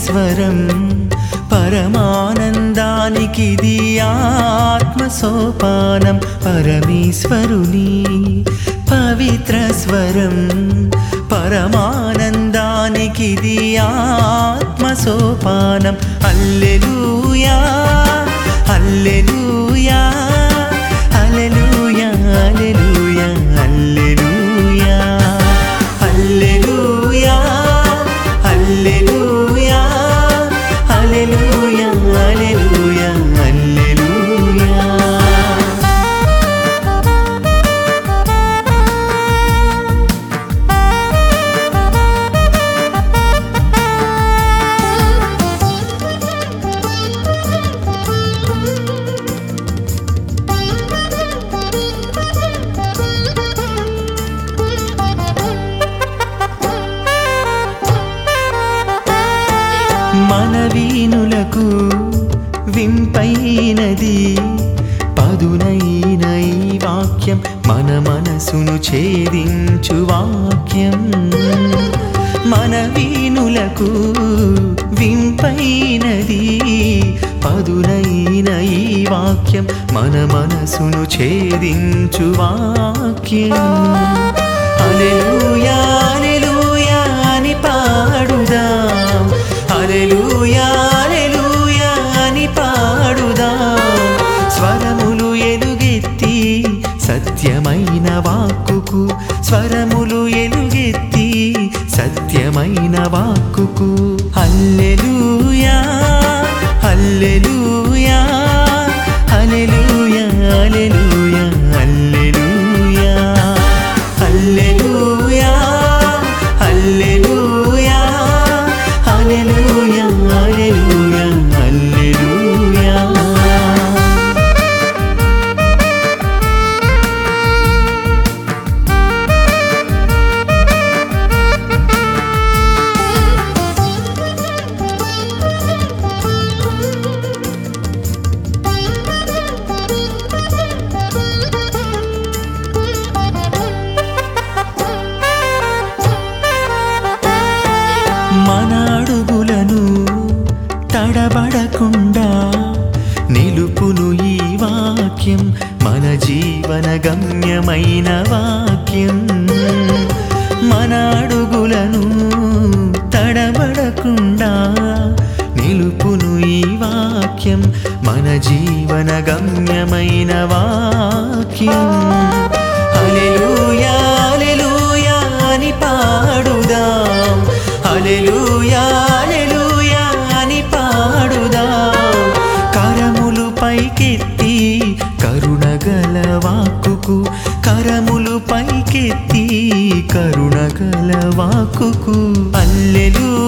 స్వరం పరమానందానికిది ఆత్మ సోపానం పరమేశ్వరుని పవిత్ర స్వరం పరమానందానికిది ఆత్మ సోపానం హల్లెలూయా హల్లెలూయా హల్లెలూయా హల్లెలూయా హల్లెలూయా హల్లెలూయా హల్లెలూయా హల్లెలూయా హల్లెలూయా హల్లెలూయా మన వీణులకు వింపైనది పదునైన ఈ వాక్యం మన మనసును ఛేదించు వాక్యం మన వీణులకు వింపైనది పదునైన ఈ వాక్యం మన మనసును ఛేదించు వాక్యం హల్లెలూయా హల్లెలూయా అని పాడుదాం హల్లెలూయా హల్లెలూయా అని పాడుదాం స్వరములు ఎలుగెత్తి సత్యమైన వాక్కుకు స్వరములు ఎలుగెత్తి సత్యమైన వాక్కుకు హల్లెలూయా హల్లెలూయా హల్లెలూయా హల్లెలూయా హల్లెలూయా హల్లెలూయా హల్లెలూయా హల్లెలూయా హల్లెలూయా హల్లెలూయా మన అడుగులను తడబడకుండా నిలుపును ఈ వాక్యం మన జీవన గమ్యమైన వాక్యం మన అడుగులను తడబడకుండా నిలుపును ఈ వాక్యం మన జీవన గమ్యమైన వాక్యం హల్లెలూయా హల్లెలూయా అని పాడుదాం హల్లెలూయా హల్లెలూయా అని పాడుదాం కరములు పైకెత్తి కరుణగల వాక్కుకు కరములు పైకెత్తి కరుణగల వాక్కుకు హల్లెలూయా